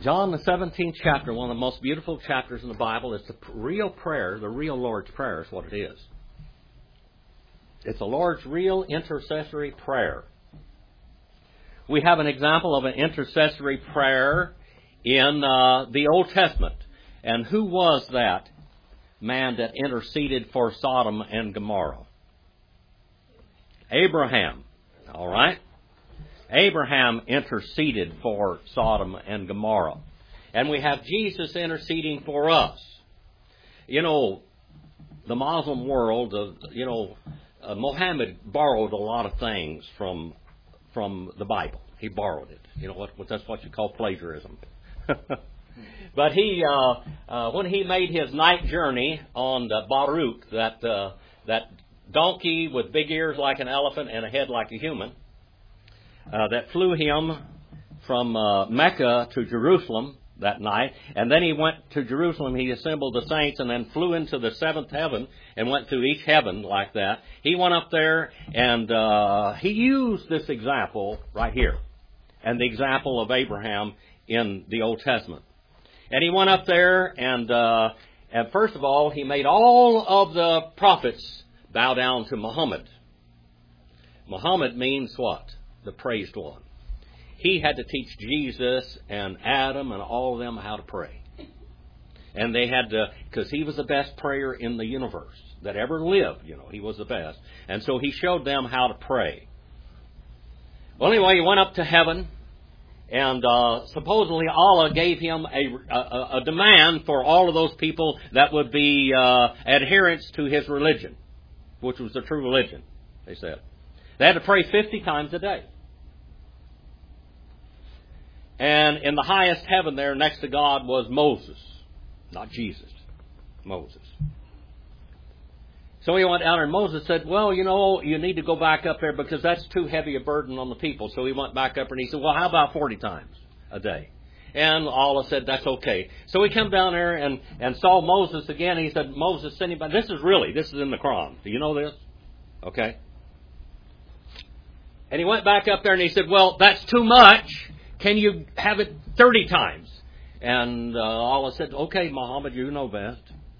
John, the 17th chapter, one of the most beautiful chapters in the Bible, is the real prayer, the real Lord's Prayer is what it is. It's the Lord's real intercessory prayer. We have an example of an intercessory prayer in the Old Testament. And who was that man that interceded for Sodom and Gomorrah? Abraham. All right? Abraham interceded for Sodom and Gomorrah. And we have Jesus interceding for us. You know, the Muslim world, Muhammad borrowed a lot of things from the Bible. He borrowed it. You know, that's what you call plagiarism. But he, when he made his night journey on the Barut, that donkey with big ears like an elephant and a head like a human, that flew him from Mecca to Jerusalem that night, and then he went to Jerusalem, he assembled the saints, and then flew into the seventh heaven, and went to each heaven like that. He went up there, and he used this example right here, and the example of Abraham in the Old Testament. And he went up there, and first of all, he made all of the prophets bow down to Muhammad. Muhammad means what? The praised one. He had to teach Jesus and Adam and all of them how to pray. And they had to, because he was the best prayer in the universe that ever lived. You know, he was the best. And so he showed them how to pray. Well, anyway, he went up to heaven, and supposedly Allah gave him a demand for all of those people that would be adherents to his religion, which was the true religion, they said. They had to pray 50 times a day. And in the highest heaven there next to God was Moses. Not Jesus. Moses. So he went down there, and Moses said, well, you know, you need to go back up there because that's too heavy a burden on the people. So he went back up and he said, well, how about 40 times a day? And Allah said, that's okay. So he came down there and saw Moses again. He said, Moses, send him back. This is in the Quran. Do you know this? Okay. And he went back up there and he said, well, that's too much. Can you have it 30 times? And Allah said, okay, Muhammad, you know best.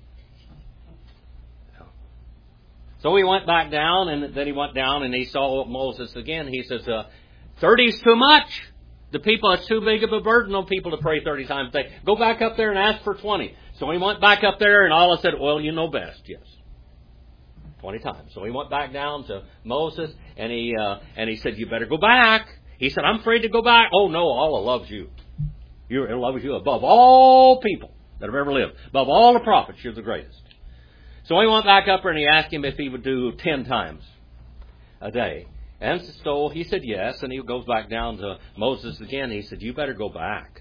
So he went back down, and then he went down and he saw Moses again. He says, 30 is too much. The people, it's too big of a burden on people to pray 30 times a day. Go back up there and ask for 20. So he went back up there, and Allah said, well, you know best, yes. 20 times. So he went back down to Moses, and he said, you better go back. He said, I'm afraid to go back. Oh, no, Allah loves you. He loves you above all people that have ever lived. Above all the prophets, you're the greatest. So he went back up there and he asked him if he would do 10 times a day. And so he said yes, and he goes back down to Moses again. He said, you better go back.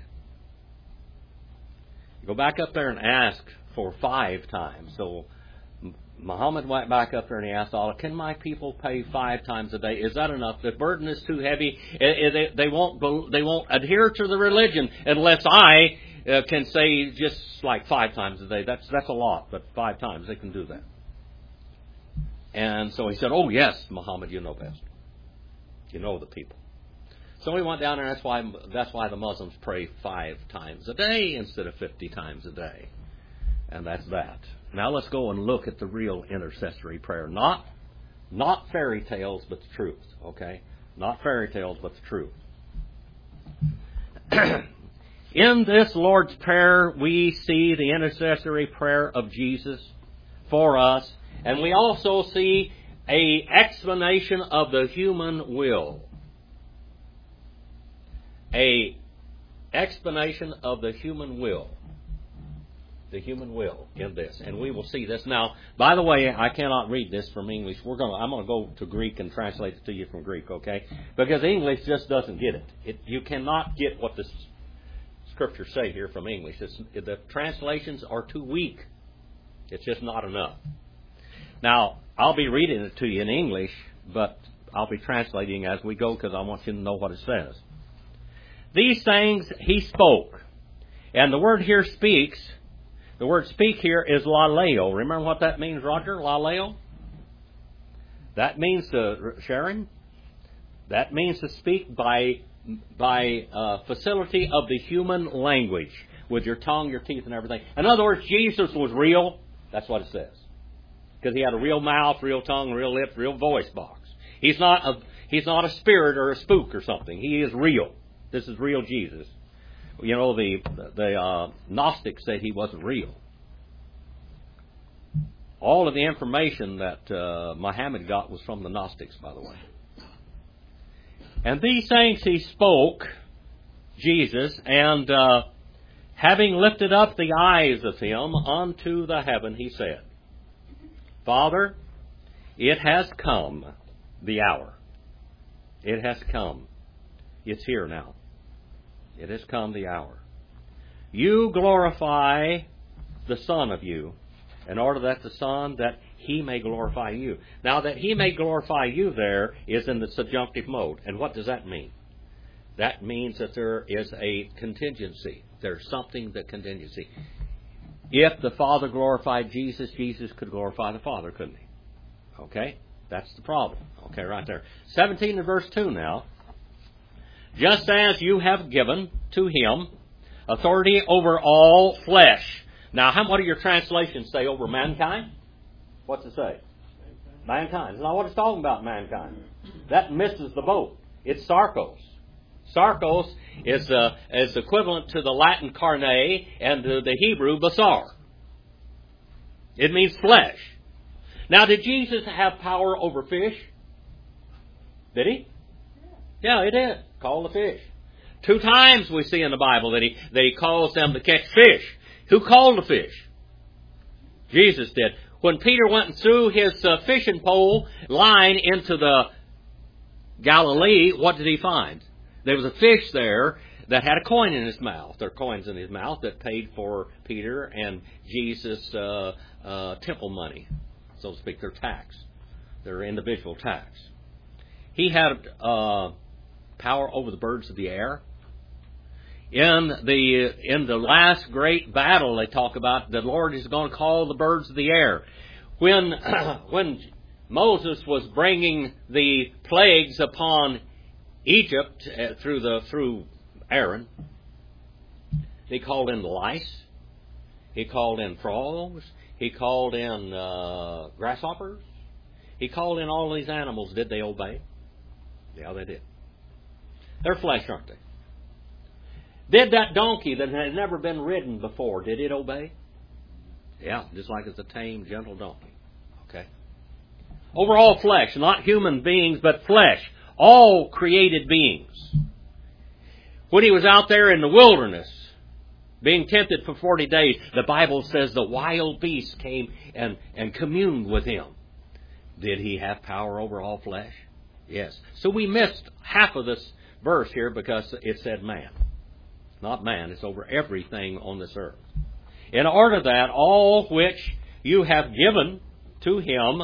Go back up there and ask for 5 times. So Muhammad went back up there and he asked Allah, can my people pay 5 times a day? Is that enough? The burden is too heavy. They won't adhere to the religion unless I can say just like 5 times a day. That's a lot, but 5 times they can do that. And so he said, oh yes, Muhammad, you know best. You know the people. So we went down there, and that's why the Muslims pray 5 times a day instead of 50 times a day. And that's that. Now let's go and look at the real intercessory prayer. Not fairy tales, but the truth. Okay? Not fairy tales, but the truth. In this Lord's Prayer, we see the intercessory prayer of Jesus for us. And we also see an explanation of the human will. An explanation of the human will. The human will in this. And we will see this. Now, by the way, I cannot read this from English. I'm going to go to Greek and translate it to you from Greek, okay? Because English just doesn't get it. You cannot get what the Scriptures say here from English. The translations are too weak. It's just not enough. Now, I'll be reading it to you in English, but I'll be translating as we go because I want you to know what it says. These things he spoke. And the word here speaks. The word speak here is laleo. Remember what that means, Roger? Laleo? That means to, Sharon? That means to speak by facility of the human language, with your tongue, your teeth, and everything. In other words, Jesus was real. That's what it says. Because he had a real mouth, real tongue, real lips, real voice box. He's not a spirit or a spook or something. He is real. This is real Jesus. You know, the Gnostics said he wasn't real. All of the information that Muhammad got was from the Gnostics, by the way. And these things he spoke, Jesus, and having lifted up the eyes of him unto the heaven, he said, Father, it has come, the hour. It has come. It's here now. It has come, the hour. You glorify the Son of you, in order that the Son, that He may glorify you. Now, that He may glorify you there is in the subjunctive mode. And what does that mean? That means that there is a contingency. There's something that contingency. If the Father glorified Jesus, Jesus could glorify the Father, couldn't He? Okay? That's the problem. Okay, right there. 17 and verse 2 now. Just as you have given to Him authority over all flesh. Now, what do your translations say over mankind? What's it say? Mankind. It's not what it's talking about, mankind. That misses the boat. It's sarkos. Sarkos is equivalent to the Latin carne and the Hebrew basar. It means flesh. Now, did Jesus have power over fish? Did He? Yeah, He did. Call the fish. 2 times we see in the Bible that He calls them to catch fish. Who called the fish? Jesus did. When Peter went and threw his fishing pole line into the Galilee, what did he find? There was a fish there that had a coin in his mouth. There are coins in his mouth that paid for Peter and Jesus' temple money, so to speak, their tax, their individual tax. He had power over the birds of the air. In the last great battle, they talk about the Lord is going to call the birds of the air. When Moses was bringing the plagues upon Egypt through Aaron, he called in the lice, he called in frogs, he called in grasshoppers, he called in all these animals. Did they obey? Yeah, they did. They're flesh, aren't they? Did that donkey that had never been ridden before, did it obey? Yeah, just like it's a tame, gentle donkey. Okay? Over all flesh, not human beings, but flesh. All created beings. When He was out there in the wilderness, being tempted for 40 days, the Bible says the wild beasts came and communed with Him. Did He have power over all flesh? Yes. So we missed half of this verse here because it said man. Not man, it's over everything on this earth. In order that all which you have given to Him,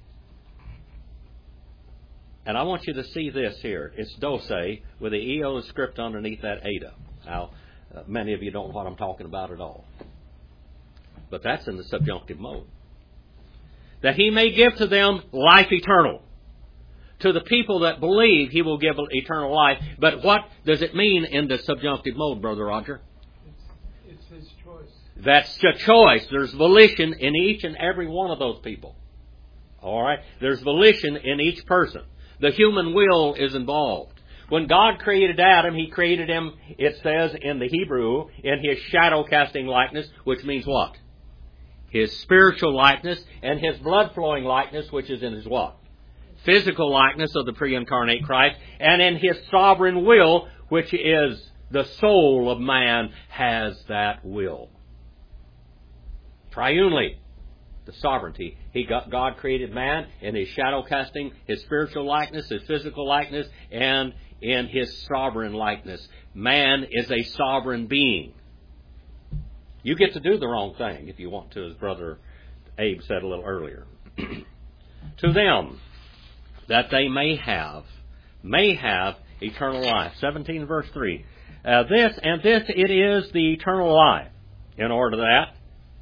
and I want you to see this here. It's dose with the EO script underneath that eta. Now, many of you don't know what I'm talking about at all. But that's in the subjunctive mode. That He may give to them life eternal. To the people that believe, He will give eternal life. But what does it mean in the subjunctive mode, Brother Roger? It's His choice. That's a choice. There's volition in each and every one of those people. All right? There's volition in each person. The human will is involved. When God created Adam, He created him, it says in the Hebrew, in His shadow-casting likeness, which means what? His spiritual likeness and His blood-flowing likeness, which is in His what? Physical likeness of the pre-incarnate Christ, and in His sovereign will, which is the soul of man, has that will. Triunely, the sovereignty. God created man in His shadow casting, His spiritual likeness, His physical likeness, and in His sovereign likeness. Man is a sovereign being. You get to do the wrong thing if you want to, as Brother Abe said a little earlier. To them, that they may have eternal life. 17 verse 3. This it is the eternal life. In order that,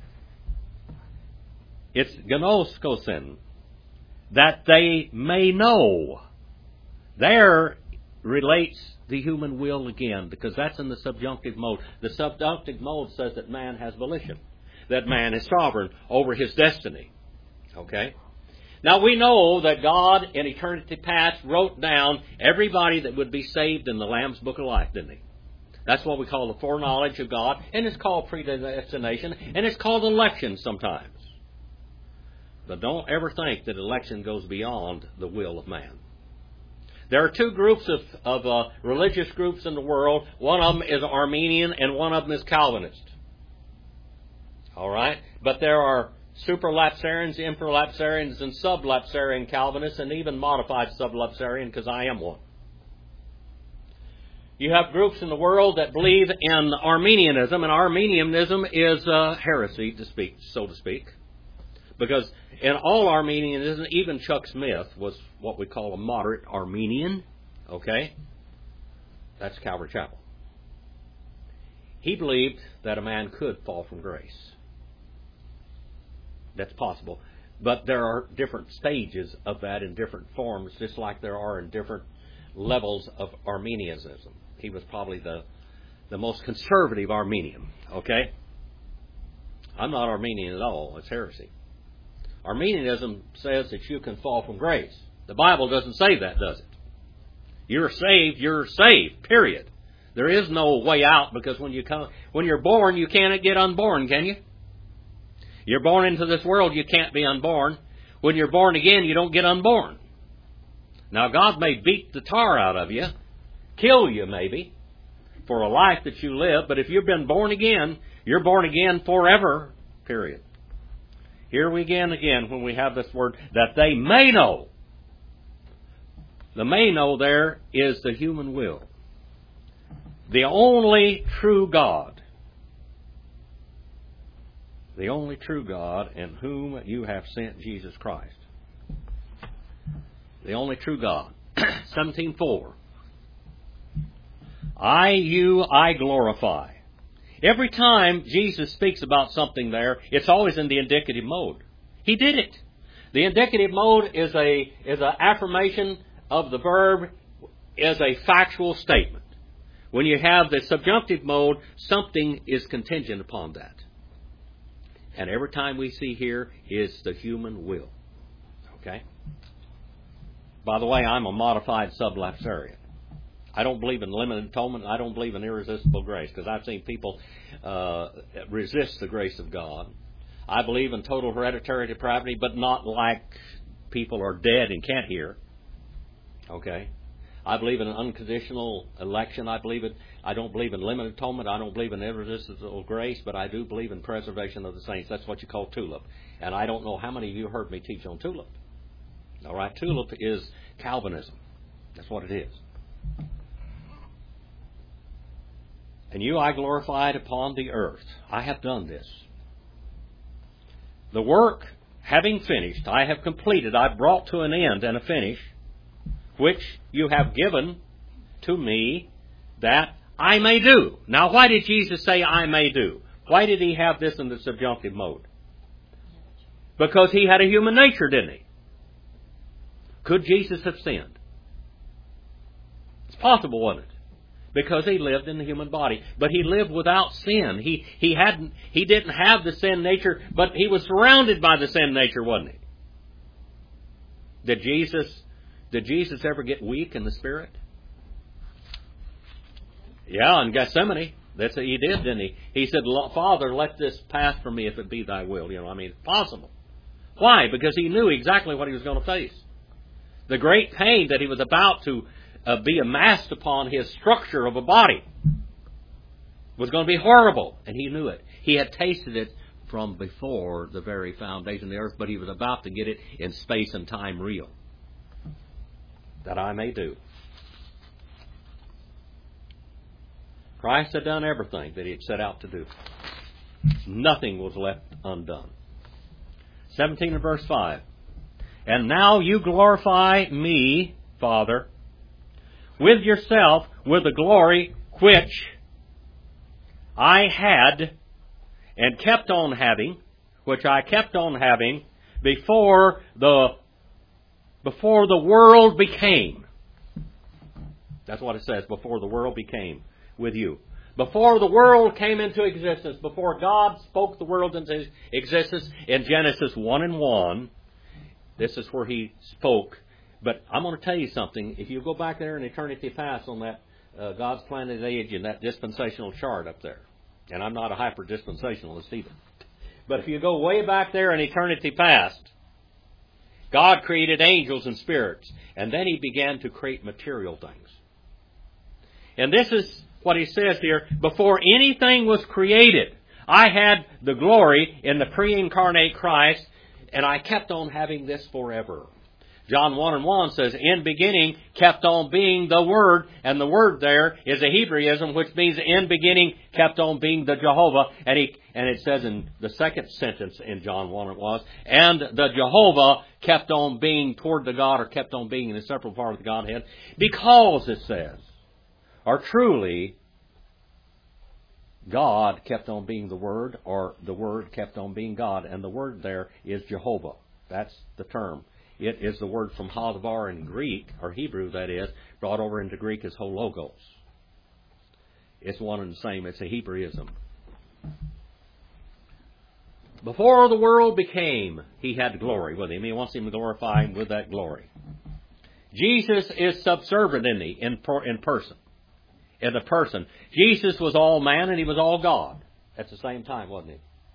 it's gnoskosin, that they may know. There relates the human will again, because that's in the subjunctive mode. The subjunctive mode says that man has volition, that man is sovereign over his destiny. Okay? Now we know that God in eternity past wrote down everybody that would be saved in the Lamb's Book of Life, didn't He? That's what we call the foreknowledge of God, and it's called predestination, and it's called election sometimes. But don't ever think that election goes beyond the will of man. There are two groups of religious groups in the world. One of them is Arminian and one of them is Calvinist. All right? But there are supralapsarians, infralapsarians, and sublapsarian Calvinists, and even modified sublapsarian, because I am one. You have groups in the world that believe in Arminianism, and Arminianism is heresy, so to speak. Because in all Arminianism, even Chuck Smith was what we call a moderate Arminian. Okay? That's Calvary Chapel. He believed that a man could fall from grace. That's possible. But there are different stages of that in different forms, just like there are in different levels of Arminianism. He was probably the most conservative Arminian. Okay? I'm not Arminian at all. It's heresy. Arminianism says that you can fall from grace. The Bible doesn't say that, does it? You're saved, period. There is no way out, because when you're born, you can't get unborn, can you? You're born into this world, you can't be unborn. When you're born again, you don't get unborn. Now, God may beat the tar out of you, kill you maybe, for a life that you live, but if you've been born again, you're born again forever, period. Here we again when we have this word, that they may know. The may know there is the human will. The only true God. The only true God, in whom you have sent Jesus Christ. The only true God. 17:4. I glorify. Every time Jesus speaks about something there, it's always in the indicative mode. He did it. The indicative mode is an affirmation of the verb, is a factual statement. When you have the subjunctive mode, something is contingent upon that. And every time we see here is the human will. Okay? By the way, I'm a modified sublapsarian. I don't believe in limited atonement. I don't believe in irresistible grace, because I've seen people resist the grace of God. I believe in total hereditary depravity, but not like people are dead and can't hear. Okay? I believe in an unconditional election. I don't believe in limited atonement. I don't believe in irresistible grace, but I do believe in preservation of the saints. That's what you call tulip. And I don't know how many of you heard me teach on tulip. All right? Tulip is Calvinism. That's what it is. And you I glorified upon the earth. I have done this. The work having finished, I have completed, I brought to an end and a finish, which you have given to me that I may do. Now, why did Jesus say I may do? Why did he have this in the subjunctive mode? Because he had a human nature, didn't he? Could Jesus have sinned? It's possible, wasn't it? Because he lived in the human body. But he lived without sin. He didn't have the sin nature, but he was surrounded by the sin nature, wasn't he? Did Jesus ever get weak in the Spirit? Yeah, in Gethsemane. That's what he did, didn't he? He said, Father, let this pass from me if it be thy will. It's possible. Why? Because he knew exactly what he was going to face. The great pain that he was about to be amassed upon his structure of a body was going to be horrible, and he knew it. He had tasted it from before the very foundation of the earth, but he was about to get it in space and time real. That I may do. Christ had done everything that he had set out to do. Nothing was left undone. 17 and verse 5. And now you glorify me, Father, with yourself, with the glory which I had and kept on having, which I kept on having before the world became. That's what it says, before the world became with you. Before the world came into existence, before God spoke the world into existence in Genesis 1:1, this is where He spoke. But I'm going to tell you something. If you go back there in eternity past on that God's planet age and that dispensational chart up there, and I'm not a hyper-dispensationalist either, but if you go way back there in eternity past, God created angels and spirits, and then He began to create material things. And this is what He says here, before anything was created, I had the glory in the pre-incarnate Christ, and I kept on having this forever. John 1:1 says, in beginning kept on being the Word, and the Word there is a Hebraism, which means in beginning kept on being the Jehovah, and it says in the second sentence in John 1 it was, and the Jehovah kept on being toward the God, or kept on being an inseparable part of the Godhead, because it says, or truly, God kept on being the Word, or the Word kept on being God, and the word there is Jehovah. That's the term. It is the word from Hadavar in Greek, or Hebrew that is, brought over into Greek as Hologos. It's one and the same. It's a Hebraism. Before the world became, He had glory with Him. He wants Him to glorify Him with that glory. Jesus is subservient in person. In the person. Jesus was all man and He was all God at the same time, wasn't He?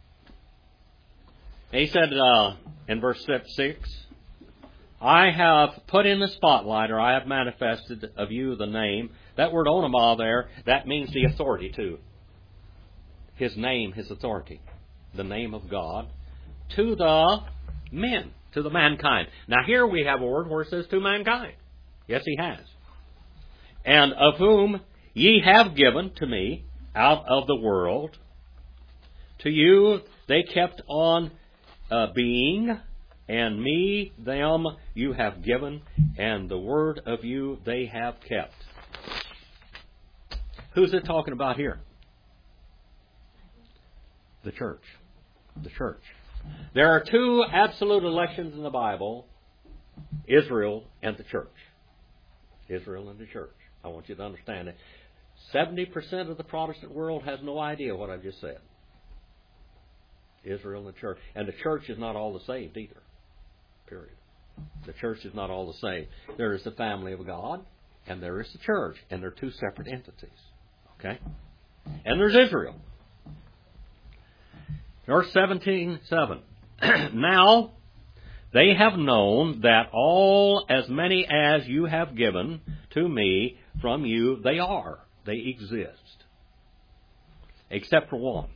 And He said in verse 6, I have put in the spotlight, or I have manifested of you the name. That word onoma there, that means the authority too. His name, His authority. The name of God. To the men, to the mankind. Now here we have a word where it says to mankind. Yes, He has. And of whom ye have given to me out of the world. To you they kept on being, and me, them, you have given, and the word of you they have kept. Who's it talking about here? The church. The church. There are two absolute elections in the Bible, Israel and the church. Israel and the church. I want you to understand it. 70% of the Protestant world has no idea what I just said. Israel and the church. And the church is not all the saved either. Period. The church is not all the same. There is the family of God, and there is the church, and they're two separate entities. Okay? And there's Israel. Verse 17:7. Now they have known that all as many as you have given to me from you, they are. They exist. Except for one.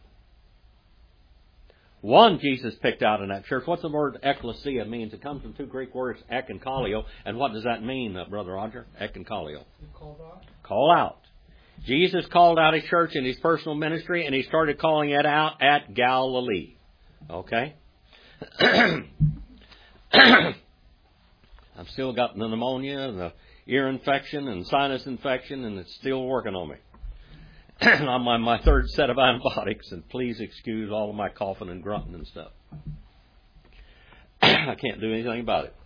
One Jesus picked out in that church. What's the word ecclesia means? It comes from two Greek words, ek and kaleo. And what does that mean, Brother Roger? Ek and kaleo. Call out. Jesus called out His church in His personal ministry, and He started calling it out at Galilee. Okay? I've still got the pneumonia and the ear infection and sinus infection, and it's still working on me. I'm on my third set of antibiotics, and please excuse all of my coughing and grunting and stuff. I can't do anything about it.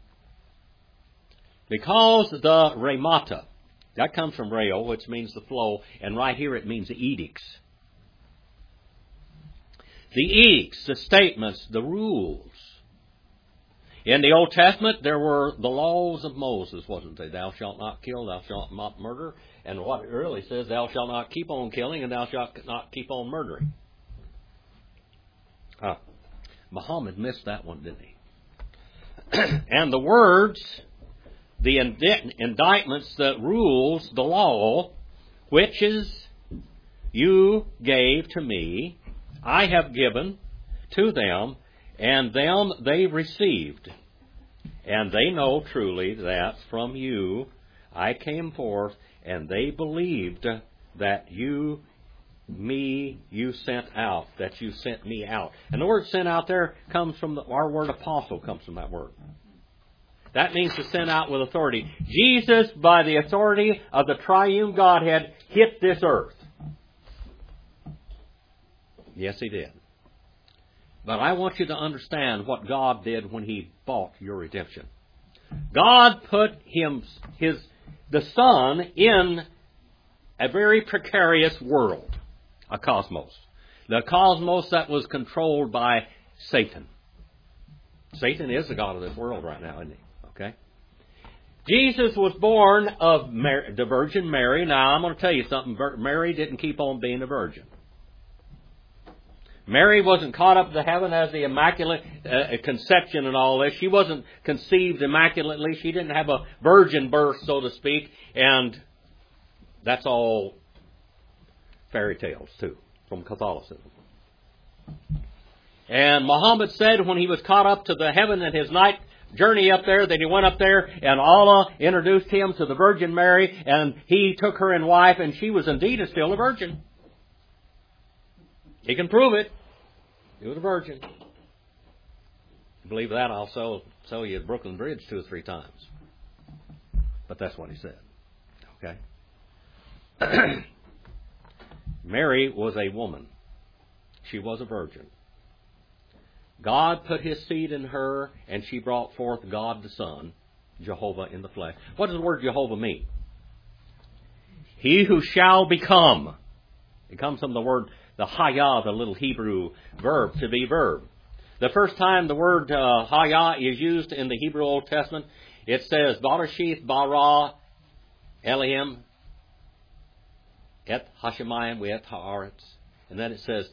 Because the rhemata, that comes from reo, which means the flow, and right here it means the edicts. The edicts, the statements, the rules. In the Old Testament, there were the laws of Moses, wasn't there? Thou shalt not kill, thou shalt not murder. And what it really says, thou shalt not keep on killing, and thou shalt not keep on murdering. Muhammad missed that one, didn't he? And the words, the indictments, the rules, the law, which is you gave to me, I have given to them, and them they received. And they know truly that from you I came forth, and they believed that you sent out, that you sent me out. And the word sent out there comes from our word apostle, comes from that word. That means to send out with authority. Jesus, by the authority of the triune Godhead, hit this earth. Yes, He did. But I want you to understand what God did when He bought your redemption. God put the Son in a very precarious world, a cosmos. The cosmos that was controlled by Satan. Satan is the god of this world right now, isn't he? Okay? Jesus was born of the Virgin Mary. Now, I'm going to tell you something. Mary didn't keep on being a virgin. Mary wasn't caught up to heaven as the immaculate conception and all this. She wasn't conceived immaculately. She didn't have a virgin birth, so to speak. And that's all fairy tales, too, from Catholicism. And Muhammad said when he was caught up to the heaven in his night journey up there, that he went up there and Allah introduced him to the Virgin Mary, and he took her in wife, and she was indeed still a virgin. He can prove it. He was a virgin. You believe that, I'll sell you at Brooklyn Bridge 2 or 3 times. But that's what he said. Okay? Mary was a woman. She was a virgin. God put His seed in her, and she brought forth God the Son, Jehovah in the flesh. What does the word Jehovah mean? He who shall become. It comes from the word, the Hayah, the little Hebrew verb, to be verb. The first time the word Hayah is used in the Hebrew Old Testament, it says, Barashith bara Elohim et Hashemayim we et haaretz. And then it says,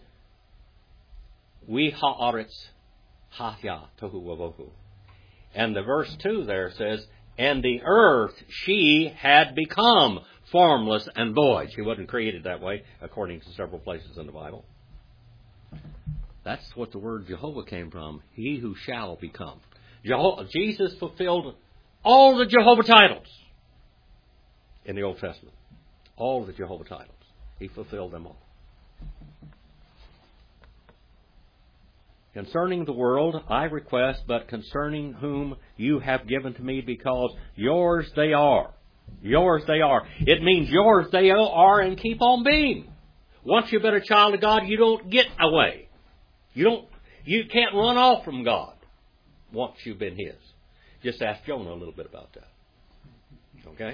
we haaretz Hayah tohu wavohu. And the verse 2 there says, and the earth she had become formless and void. She wasn't created that way, according to several places in the Bible. That's what the word Jehovah came from. He who shall become. Jesus fulfilled all the Jehovah titles in the Old Testament. All the Jehovah titles. He fulfilled them all. Concerning the world, I request, but concerning whom you have given to me, because yours they are. Yours they are. It means yours they are and keep on being. Once you've been a child of God, you don't get away. You can't run off from God once you've been His. Just ask Jonah a little bit about that. Okay?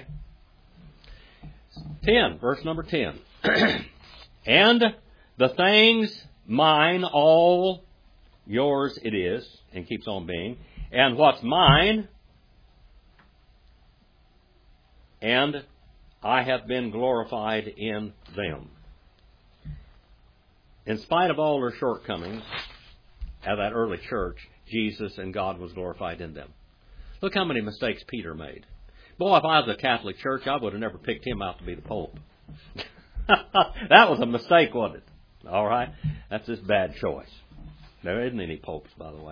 10, verse number 10. And the things mine, all yours it is, and keeps on being. And what's mine, and I have been glorified in them. In spite of all their shortcomings at that early church, Jesus and God was glorified in them. Look how many mistakes Peter made. Boy, if I was a Catholic church, I would have never picked him out to be the Pope. That was a mistake, wasn't it? All right? That's his bad choice. There isn't any popes, by the way.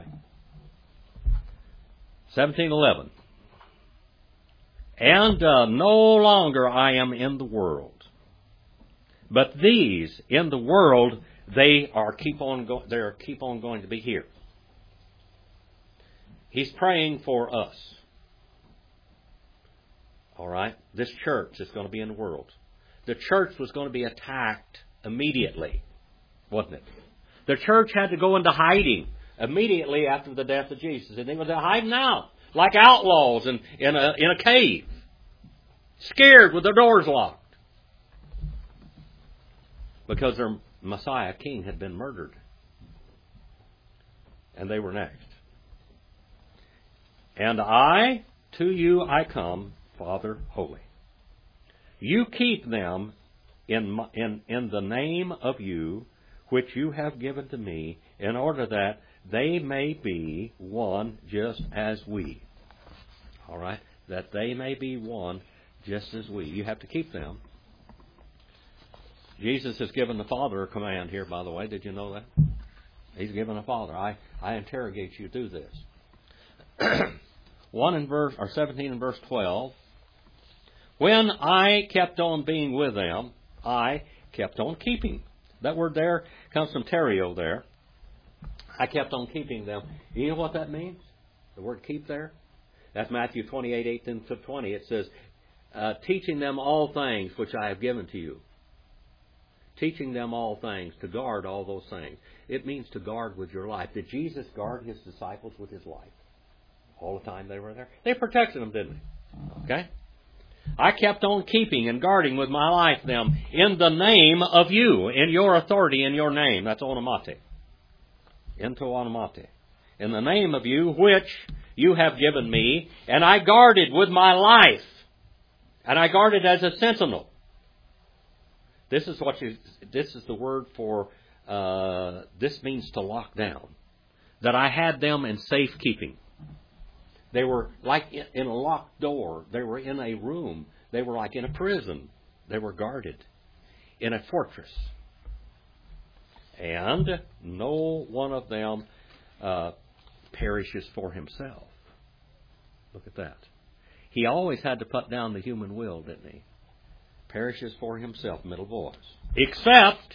17:11. And no longer I am in the world, but these in the world they keep on going to be here. He's praying for us. All right, this church is going to be in the world. The church was going to be attacked immediately, wasn't it? The church had to go into hiding immediately after the death of Jesus, and they were hiding out like outlaws in a cave, scared with their doors locked, because their Messiah King had been murdered, and they were next. And to you I come, Father Holy. You keep them in the name of you, which you have given to me, in order that they may be one just as we. All right? That they may be one just as we. You have to keep them. Jesus has given the Father a command here, by the way. Did you know that? He's given the Father. I interrogate you through this. 17 and verse 12. When I kept on being with them, I kept on keeping. That word there comes from terio there. I kept on keeping them. You know what that means? The word keep there? That's Matthew 28:18-20. It says, teaching them all things which I have given to you. Teaching them all things, to guard all those things. It means to guard with your life. Did Jesus guard His disciples with His life? All the time they were there? They protected them, didn't they? Okay? I kept on keeping and guarding with my life them in the name of you, in your authority, in your name. That's onomate. Ento onomate. In the name of you, which you have given me, and I guarded with my life. And I guarded as a sentinel. This is the word for, this means to lock down. That I had them in safekeeping. They were like in a locked door. They were in a room. They were like in a prison. They were guarded in a fortress. And no one of them perishes for himself. Look at that. He always had to put down the human will, didn't he? Perishes for himself, middle voice. Except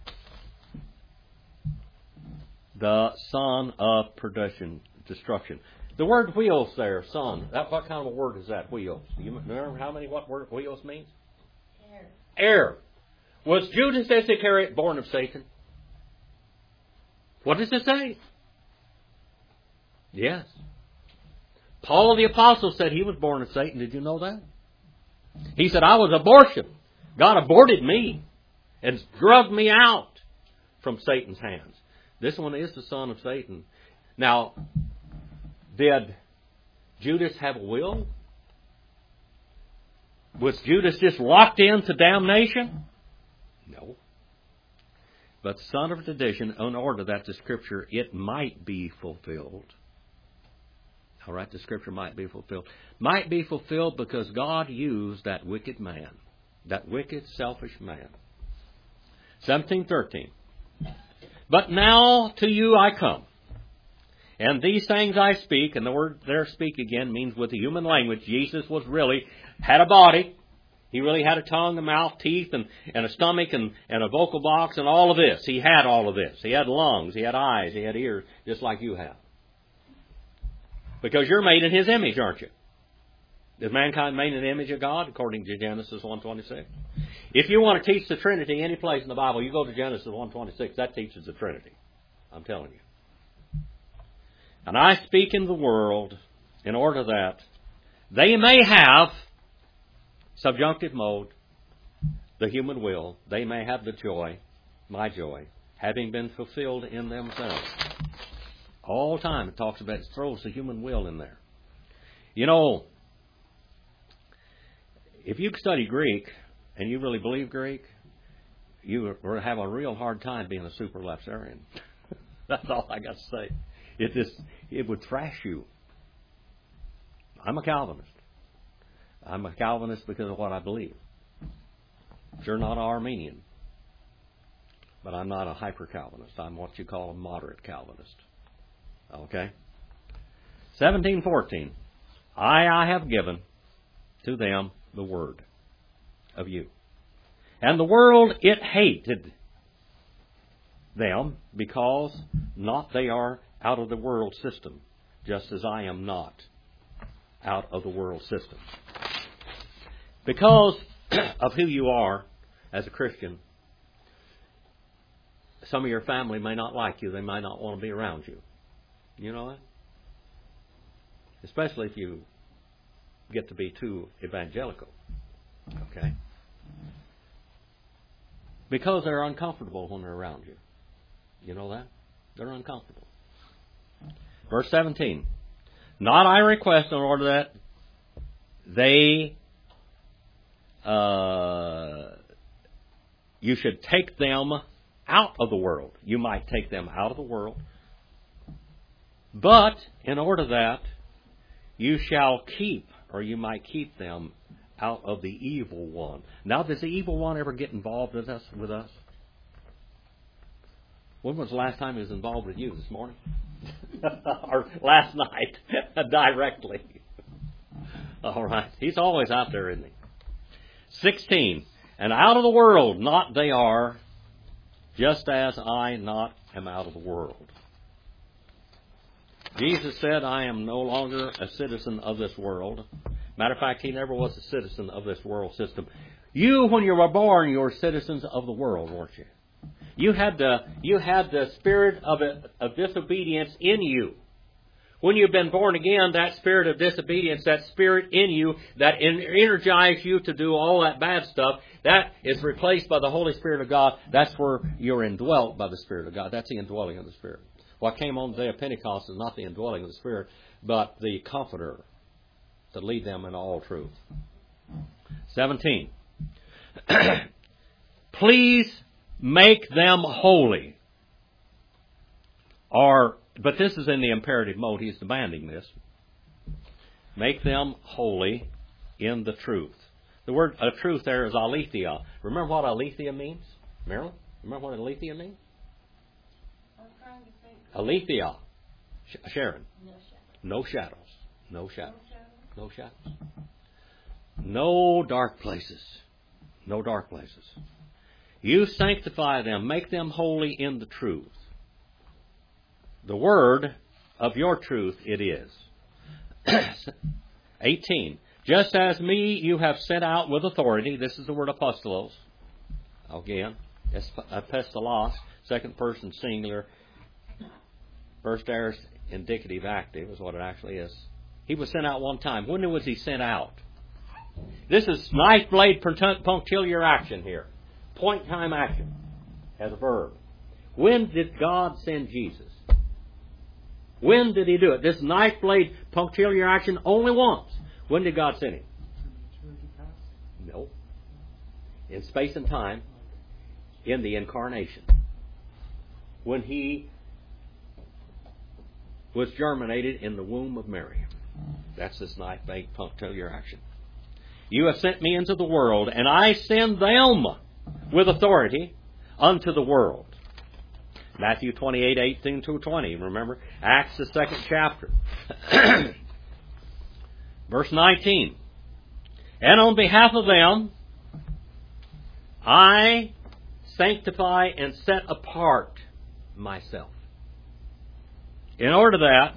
the son of destruction. The word wheels there, son. What kind of a word is that, wheels? Do you remember what word wheels means? Heir. Was Judas Iscariot born of Satan? What does it say? Yes. Paul the Apostle said he was born of Satan. Did you know that? He said, I was abortion. God aborted me and drugged me out from Satan's hands. This one is the son of Satan. Now, did Judas have a will? Was Judas just locked into damnation? No. But son of perdition, in order that the Scripture, it might be fulfilled. All right, the Scripture might be fulfilled. Might be fulfilled because God used that wicked man, that wicked, selfish man. 17:13. But now to you I come, and these things I speak, and the word there speak again means with the human language. Jesus had a body. He really had a tongue, a mouth, teeth, and a stomach, and a vocal box, and all of this. He had all of this. He had lungs, he had eyes, he had ears, just like you have. Because you're made in His image, aren't you? Is mankind made in the image of God, according to Genesis 1:26? If you want to teach the Trinity any place in the Bible, you go to Genesis 1:26. That teaches the Trinity. I'm telling you. And I speak in the world in order that they may have, subjunctive mode, the human will, they may have the joy, my joy, having been fulfilled in themselves. All the time it talks about, it throws the human will in there. You know, if you study Greek, and you really believe Greek, you have a real hard time being a superlapsarian. That's all I got to say. It would thrash you. I'm a Calvinist. I'm a Calvinist because of what I believe. Sure not an Arminian. But I'm not a hyper-Calvinist. I'm what you call a moderate Calvinist. Okay? 17:14. I have given to them the word of you. And the world, it hated them because not they are out of the world system, just as I am not out of the world system. Because of who you are as a Christian, some of your family may not like you. They might not want to be around you. You know that? Especially if you get to be too evangelical. Okay? Because they're uncomfortable when they're around you. You know that? They're uncomfortable. Verse 17. Not I request in order that they you should take them out of the world. You might take them out of the world. But in order that you shall keep, or you might keep them out of the evil one. Now, does the evil one ever get involved with us? When was the last time he was involved with you? This morning? Or last night? Directly. All right. He's always out there, isn't he? 16. And out of the world not they are, just as I not am out of the world. Jesus said, I am no longer a citizen of this world. Matter of fact, He never was a citizen of this world system. You, when you were born, you were citizens of the world, weren't you? You had the spirit of disobedience in you. When you've been born again, that spirit of disobedience, that spirit in you that energizes you to do all that bad stuff, that is replaced by the Holy Spirit of God. That's where you're indwelt by the Spirit of God. That's the indwelling of the Spirit. What came on the day of Pentecost is not the indwelling of the Spirit, but the Comforter to lead them in all truth. 17. Please make them holy. But this is in the imperative mode. He's demanding this. Make them holy in the truth. The word truth there is aletheia. Remember what aletheia means? Marilyn? Remember what aletheia means? I'm trying to think. Aletheia. Sharon. No shadows. No shadows. No shadows. No shadows. No shadows. No dark places. No dark places. You sanctify them. Make them holy in the truth. The word of your truth it is. 18. Just as me you have sent out with authority. This is the word apostolos. Again, epistolos, second person singular. First aorist indicative active is what it actually is. He was sent out one time. When was he sent out? This is knife blade punctiliar action here. Point time action as a verb. When did God send Jesus? When did He do it? This knife blade punctiliar action only once. When did God send Him? No. In space and time. In the incarnation. When He was germinated in the womb of Mary. That's this knife blade punctiliar action. You have sent me into the world, and I send them with authority unto the world. Matthew 28:18-20. Remember? Acts, the 2nd chapter. Verse 19. And on behalf of them, I sanctify and set apart myself. In order that,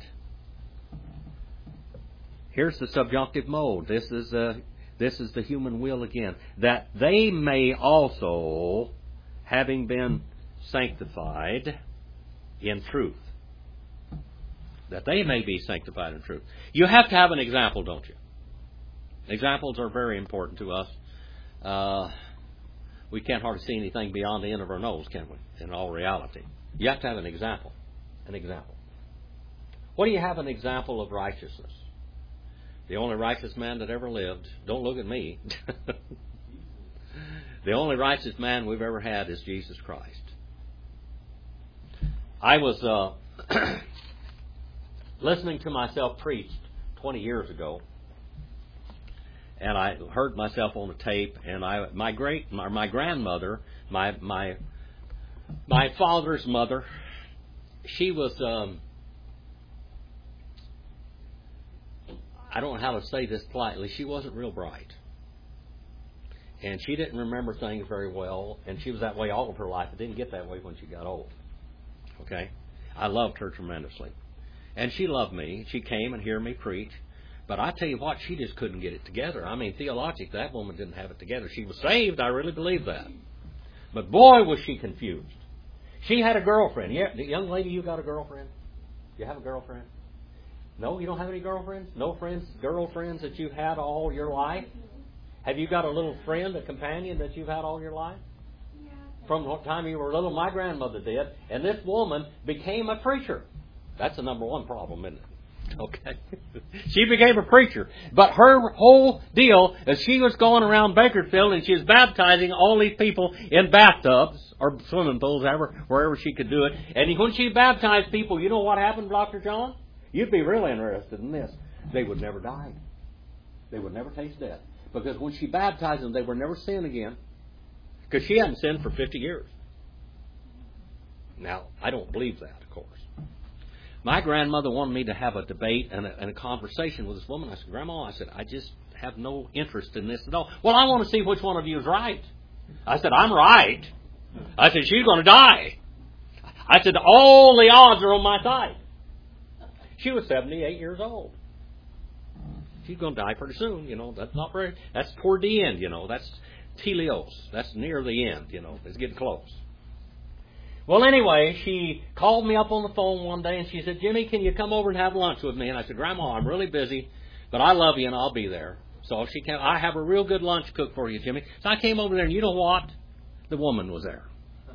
here's the subjunctive mode. This is the human will again. That they may also, having been sanctified in truth. That they may be sanctified in truth. You have to have an example, don't you? Examples are very important to us. We can't hardly see anything beyond the end of our nose, can we? In all reality. You have to have an example. An example. What do you have an example of righteousness? The only righteous man that ever lived. Don't look at me. The only righteous man we've ever had is Jesus Christ. I was listening to myself preach 20 years ago, and I heard myself on the tape. And my grandmother, my father's mother, she was I don't know how to say this politely. She wasn't real bright. And she didn't remember things very well. And she was that way all of her life. It didn't get that way when she got old. Okay? I loved her tremendously. And she loved me. She came and heard me preach. But I tell you what, she just couldn't get it together. I mean, theologically, that woman didn't have it together. She was saved. I really believe that. But boy, was she confused. She had a girlfriend. Yeah, young lady, you got a girlfriend? You have a girlfriend? No, you don't have any girlfriends? No friends, girlfriends that you've had all your life? Have you got a little friend, a companion that you've had all your life? Yeah. From the time you were little, my grandmother did. And this woman became a preacher. That's the number one problem, isn't it? Okay. She became a preacher. But her whole deal is she was going around Bakersfield and she was baptizing all these people in bathtubs or swimming pools, wherever she could do it. And when she baptized people, you know what happened, Dr. John? You'd be really interested in this. They would never die. They would never taste death. Because when she baptized them, they would never sin again. Because she hadn't sinned for 50 years. Now, I don't believe that, of course. My grandmother wanted me to have a debate and a conversation with this woman. I said, Grandma, I just have no interest in this at all. Well, I want to see which one of you is right. I said, I'm right. I said, she's going to die. I said, all the odds are on my side. She was 78 years old. She's going to die pretty soon, you know. That's toward the end, you know. That's teleos. That's near the end, you know. It's getting close. Well, anyway, she called me up on the phone one day and she said, Jimmy, can you come over and have lunch with me? And I said, Grandma, I'm really busy, but I love you and I'll be there. So she came. I have a real good lunch cooked for you, Jimmy. So I came over there, and you know what? The woman was there.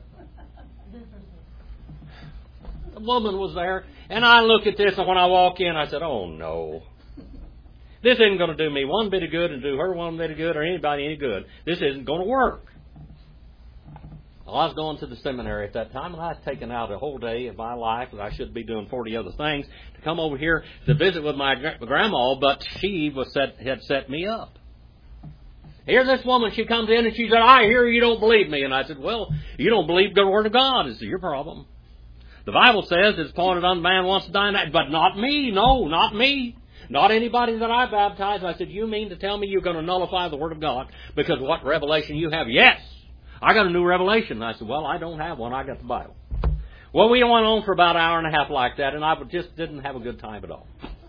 The woman was there, and I look at this, and when I walk in, I said, oh, no. This isn't going to do me one bit of good and do her one bit of good or anybody any good. This isn't going to work. Well, I was going to the seminary at that time, and I had taken out a whole day of my life, and I should be doing 40 other things, to come over here to visit with my grandma, but she had set me up. Here's this woman, she comes in and she said, I hear you don't believe me. And I said, well, you don't believe the Word of God. It's your problem. The Bible says it's appointed unto man once to die, but not me. No, not me. Not anybody that I baptize. I said, you mean to tell me you're going to nullify the Word of God because of what revelation you have? Yes. I got a new revelation. And I said, well, I don't have one. I got the Bible. Well, we went on for about an hour and a half like that, and I just didn't have a good time at all.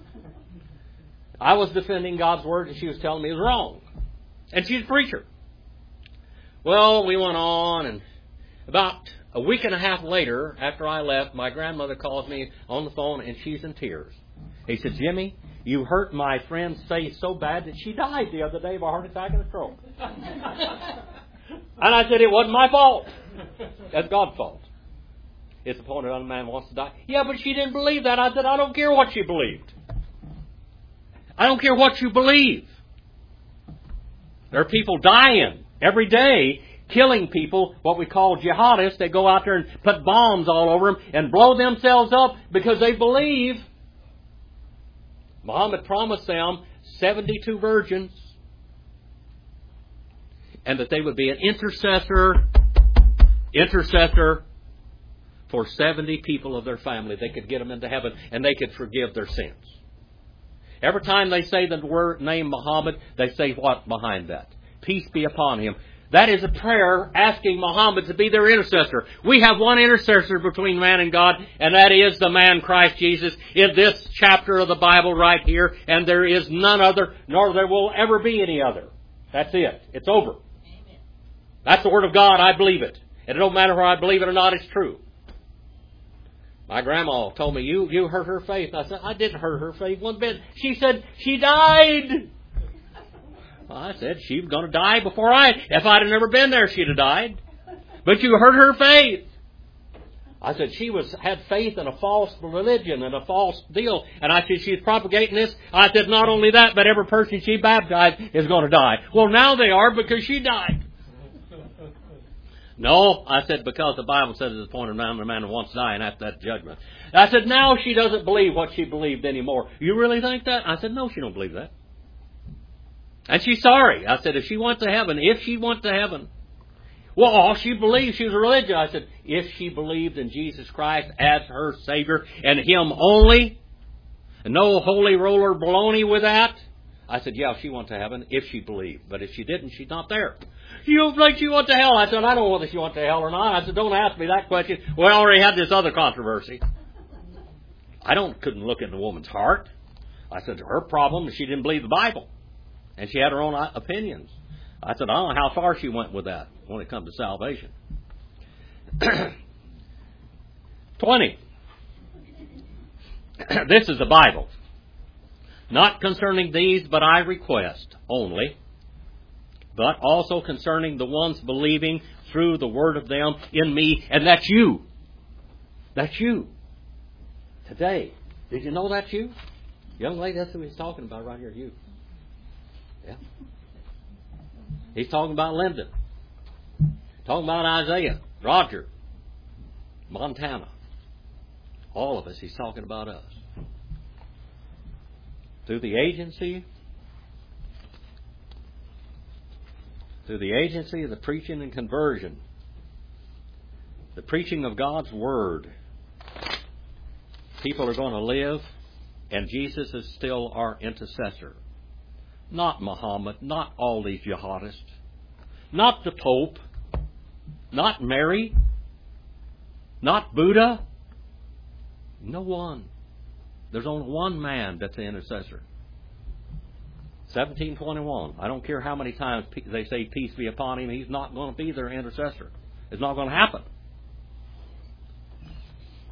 I was defending God's Word, and she was telling me it was wrong. And she's a preacher. Well, we went on, and about a week and a half later, after I left, my grandmother calls me on the phone, and she's in tears. He said, Jimmy, you hurt my friend's faith so bad that she died the other day of a heart attack and a stroke. And I said, it wasn't my fault. That's God's fault. It's appointed unto man wants to die. Yeah, but she didn't believe that. I said, I don't care what she believed. I don't care what you believe. There are people dying every day, killing people, what we call jihadists. They go out there and put bombs all over them and blow themselves up because they believe Muhammad promised them 72 virgins and that they would be an intercessor for 70 people of their family. They could get them into heaven and they could forgive their sins. Every time they say the word name Muhammad, they say what behind that? Peace be upon him. That is a prayer asking Muhammad to be their intercessor. We have one intercessor between man and God, and that is the man Christ Jesus in this chapter of the Bible right here, and there is none other, nor there will ever be any other. That's it. It's over. Amen. That's the Word of God. I believe it. And it don't matter whether I believe it or not, it's true. My grandma told me, you hurt her faith. I said, I didn't hurt her faith one bit. She said, she died. Well, I said, she was going to die before if I'd have never been there, she'd have died. But you hurt her faith. I said, she had faith in a false religion and a false deal. And I said, she's propagating this. I said, not only that, but every person she baptized is going to die. Well, now they are because she died. No, I said, because the Bible says it's appointed man the man who wants to die, and after that judgment. I said, now she doesn't believe what she believed anymore. You really think that? I said, no, she don't believe that. And she's sorry. I said, if she went to heaven, well, all she believed, she was religious. I said, if she believed in Jesus Christ as her Savior and Him only, and no holy roller baloney with that, I said, yeah, she went to heaven if she believed. But if she didn't, she's not there. You don't think she went to hell? I said, I don't know whether she went to hell or not. I said, don't ask me that question. We already had this other controversy. I couldn't look in the woman's heart. I said, her problem is she didn't believe the Bible. And she had her own opinions. I said, I don't know how far she went with that when it comes to salvation. 20. This is the Bible. Not concerning these, but I request only, but also concerning the ones believing through the word of them in me, and that's you. That's you. Today. Did you know that's you? Young lady, that's who he's talking about right here, you. Yeah. He's talking about Lyndon. Talking about Isaiah, Roger, Montana. All of us, he's talking about us. Through the agency of the preaching and conversion, the preaching of God's Word, people are going to live, and Jesus is still our intercessor. Not Muhammad, not all these jihadists, not the Pope, not Mary, not Buddha. No one. There's only one man that's the intercessor. 1721. I don't care how many times they say peace be upon him. He's not going to be their intercessor. It's not going to happen.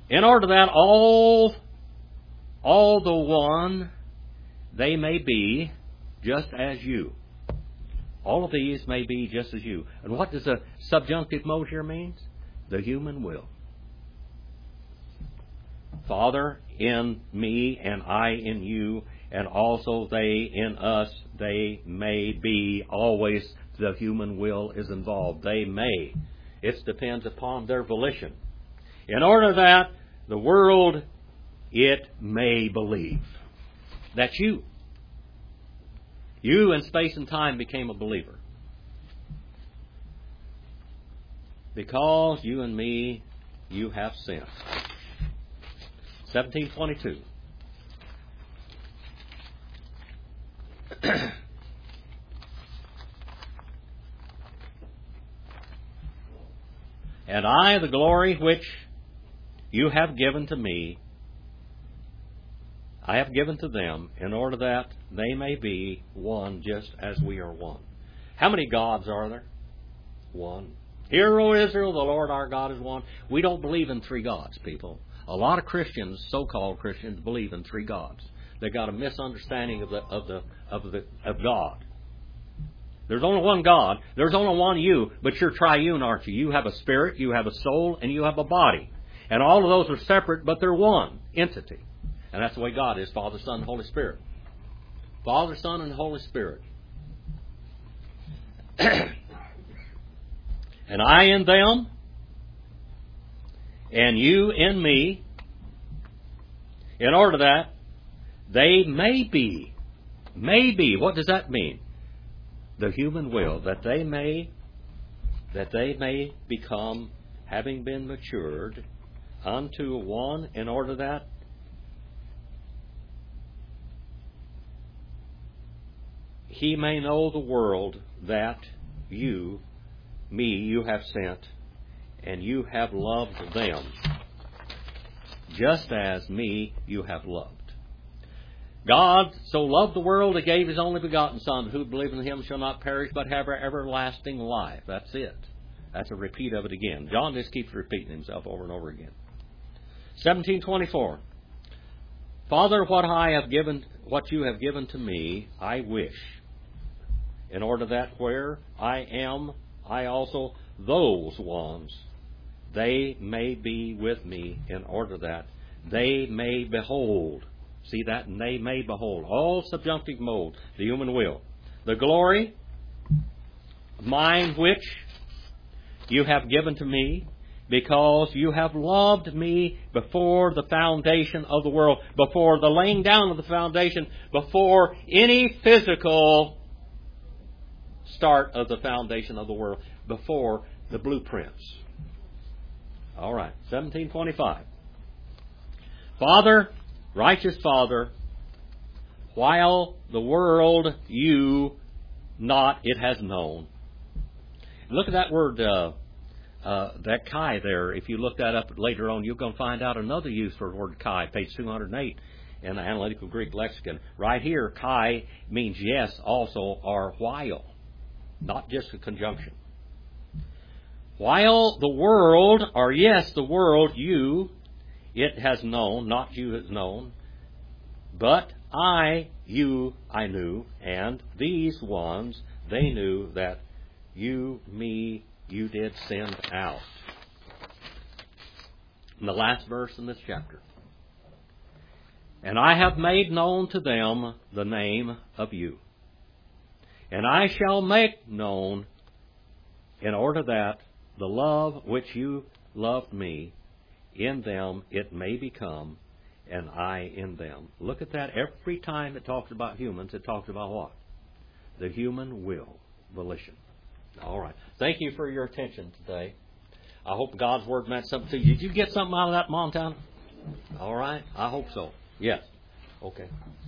In order that all the one they may be just as you. All of these may be just as you. And what does the subjunctive mode here mean? The human will. Father in me and I in you, and also they in us, they may be. Always the human will is involved. They may. It depends upon their volition. In order that the world, it may believe. That's you. You in space and time became a believer. Because you and me, you have sinned. 1722. And I, the glory which you have given to me, I have given to them, in order that they may be one just as we are one. How many gods are there? One. Hear, O Israel, the Lord our God is one. We don't believe in three gods, people. A lot of Christians, so-called Christians, believe in three gods. They've got a misunderstanding of God. There's only one God. There's only one you, but you're triune, aren't you? You have a spirit, you have a soul, and you have a body. And all of those are separate, but they're one entity. And that's the way God is, Father, Son, and Holy Spirit. Father, Son, and Holy Spirit. And I in them, and you in me, in order that they may be. What does that mean? The human will, that they may become, having been matured, unto one, in order that he may know the world that you have sent, and you have loved them, just as me you have loved. God so loved the world, He gave His only begotten Son, that who believe in Him shall not perish, but have everlasting life. That's it. That's a repeat of it again. John just keeps repeating himself over and over again. 1724. Father, what you have given to me, I wish, in order that where I am, I also, those ones, they may be with me, in order that they may behold. See that? And they may behold. All subjunctive mode, the human will. The glory, mine which you have given to me, because you have loved me before the foundation of the world, before the laying down of the foundation, before any physical start of the foundation of the world, before the blueprints. All right, 1725. Father, righteous Father, while the world you not, it has known. Look at that word, that kai there. If you look that up later on, you're going to find out another use for the word kai, page 208 in the Analytical Greek Lexicon. Right here, kai means yes also, or while, not just a conjunction. While the world, or yes, the world, you, it has known, not you has known, but you, I knew, and these ones, they knew that you, me, you did send out. In the last verse in this chapter. And I have made known to them the name of you. And I shall make known, in order that the love which you loved me, in them it may become, and I in them. Look at that. Every time it talks about humans, it talks about what? The human will, volition. All right. Thank you for your attention today. I hope God's Word meant something to you. Did you get something out of that, Montana? All right. I hope so. Yes. Okay.